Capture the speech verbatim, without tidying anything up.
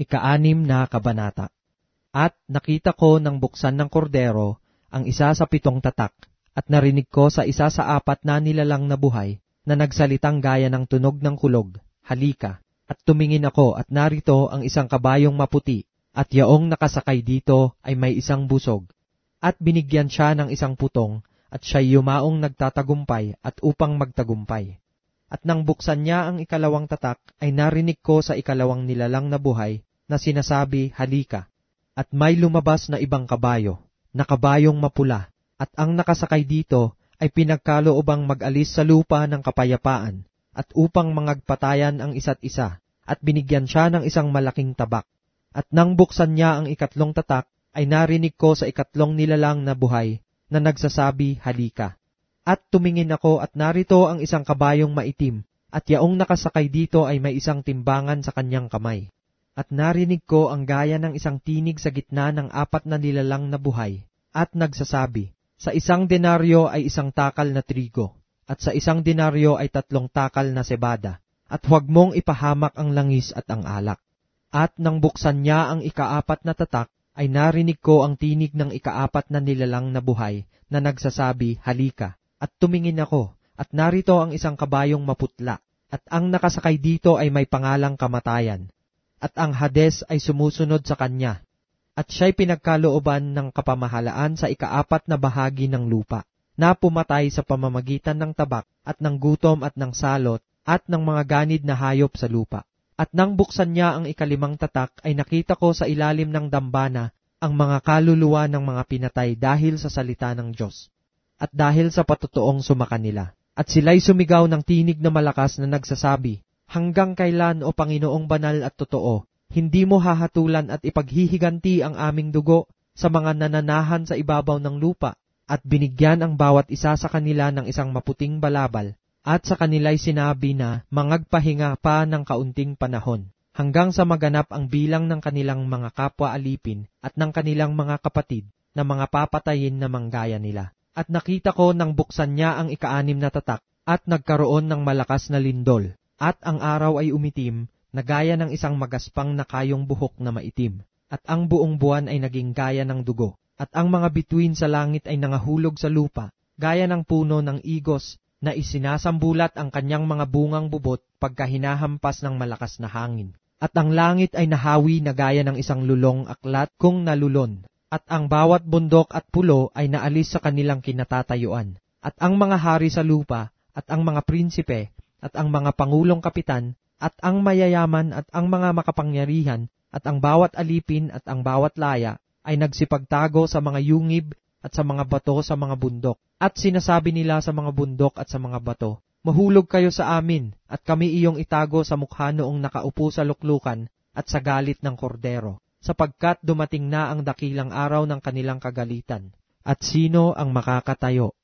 Ikaanim na kabanata. At nakita ko nang buksan ng kordero ang isa sa pitong tatak, at narinig ko sa isa sa apat na nilalang na buhay na nagsalitang gaya ng tunog ng kulog, halika. At tumingin ako at narito ang isang kabayong maputi, at yaong nakasakay dito ay may isang busog. At binigyan siya ng isang putong, at siya'y yumaong nagtatagumpay at upang magtagumpay. At nang buksan niya ang ikalawang tatak, ay narinig ko sa ikalawang nilalang na buhay na sinasabi, halika. At may lumabas na ibang kabayo, na kabayong mapula, at ang nakasakay dito ay pinagkaloobang mag-alis sa lupa ng kapayapaan, at upang mangagpatayan ang isa't isa, at binigyan siya ng isang malaking tabak. At nang buksan niya ang ikatlong tatak, ay narinig ko sa ikatlong nilalang na buhay na nagsasabi, halika. At tumingin ako at narito ang isang kabayong maitim, at yaong nakasakay dito ay may isang timbangan sa kanyang kamay. At narinig ko ang gaya ng isang tinig sa gitna ng apat na nilalang na buhay, at nagsasabi, sa isang denaryo ay isang takal na trigo, at sa isang denaryo ay tatlong takal na sebada, at huwag mong ipahamak ang langis at ang alak. At nang buksan niya ang ikaapat na tatak, ay narinig ko ang tinig ng ikaapat na nilalang na buhay na nagsasabi, halika. At tumingin ako, at narito ang isang kabayong maputla, at ang nakasakay dito ay may pangalang kamatayan, at ang Hades ay sumusunod sa kanya, at siya'y pinagkalooban ng kapamahalaan sa ikaapat na bahagi ng lupa, na pumatay sa pamamagitan ng tabak, at ng gutom at ng salot, at ng mga ganid na hayop sa lupa. At nang buksan niya ang ikalimang tatak, ay nakita ko sa ilalim ng dambana ang mga kaluluwa ng mga pinatay dahil sa salita ng Diyos, at dahil sa patutuong sumakanila. At sila'y sumigaw ng tinig na malakas na nagsasabi, hanggang kailan, o Panginoong banal at totoo, hindi mo hahatulan at ipaghihiganti ang aming dugo sa mga nananahan sa ibabaw ng lupa, at binigyan ang bawat isa sa kanila ng isang maputing balabal, at sa kanila'y sinabi na mangagpahinga pa ng kaunting panahon, hanggang sa maganap ang bilang ng kanilang mga kapwa alipin at ng kanilang mga kapatid na mga papatayin na manggaya nila. At nakita ko nang buksan niya ang ikaanim na tatak, at nagkaroon ng malakas na lindol, at ang araw ay umitim, na gaya ng isang magaspang na kayong buhok na maitim, at ang buong buwan ay naging gaya ng dugo, at ang mga bituin sa langit ay nangahulog sa lupa, gaya ng puno ng igos, na isinasambulat ang kanyang mga bungang bubot pagka hinahampas ng malakas na hangin. At ang langit ay nahawi na gaya ng isang lulong aklat kung nalulon, at ang bawat bundok at pulo ay naalis sa kanilang kinatatayuan, at ang mga hari sa lupa, at ang mga prinsipe, at ang mga pangulong kapitan, at ang mayayaman, at ang mga makapangyarihan, at ang bawat alipin, at ang bawat laya, ay nagsipagtago sa mga yungib, at sa mga bato sa mga bundok. At sinasabi nila sa mga bundok at sa mga bato, mahulog kayo sa amin, at kami iyong itago sa mukha noong nakaupo sa luklukan, at sa galit ng kordero, sapagkat dumating na ang dakilang araw ng kanilang kagalitan. At sino ang makakatayo?